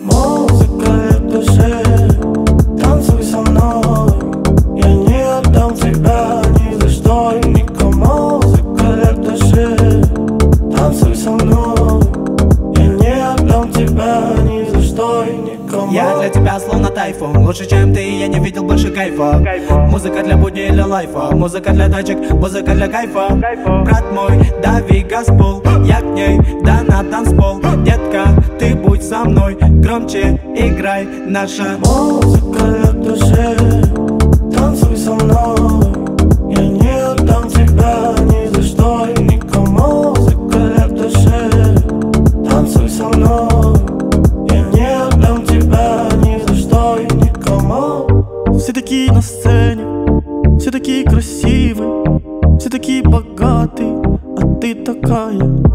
Музыка лет души, танцуй со мной. Я не отдам тебя ни за что и никому. Музыка лет души, танцуй со мной. Я не отдам тебя ни за что и никому. Я для тебя словно тайфун, лучше чем ты, я не видел больше кайфа. Музыка для будни или лайфа, музыка для тачек, музыка для кайфа. Брат мой, дави газпол, я к ней, да на танцпол. Детка, ты будь со мной, громче играй наша музыка лет души, танцуй со мной. Я не отдам тебя ни за что и никому. Музыка лет души, танцуй со мной. Я не отдам тебя ни за что и никому. Все такие на сцене, все такие красивые, все такие богатые, а ты такая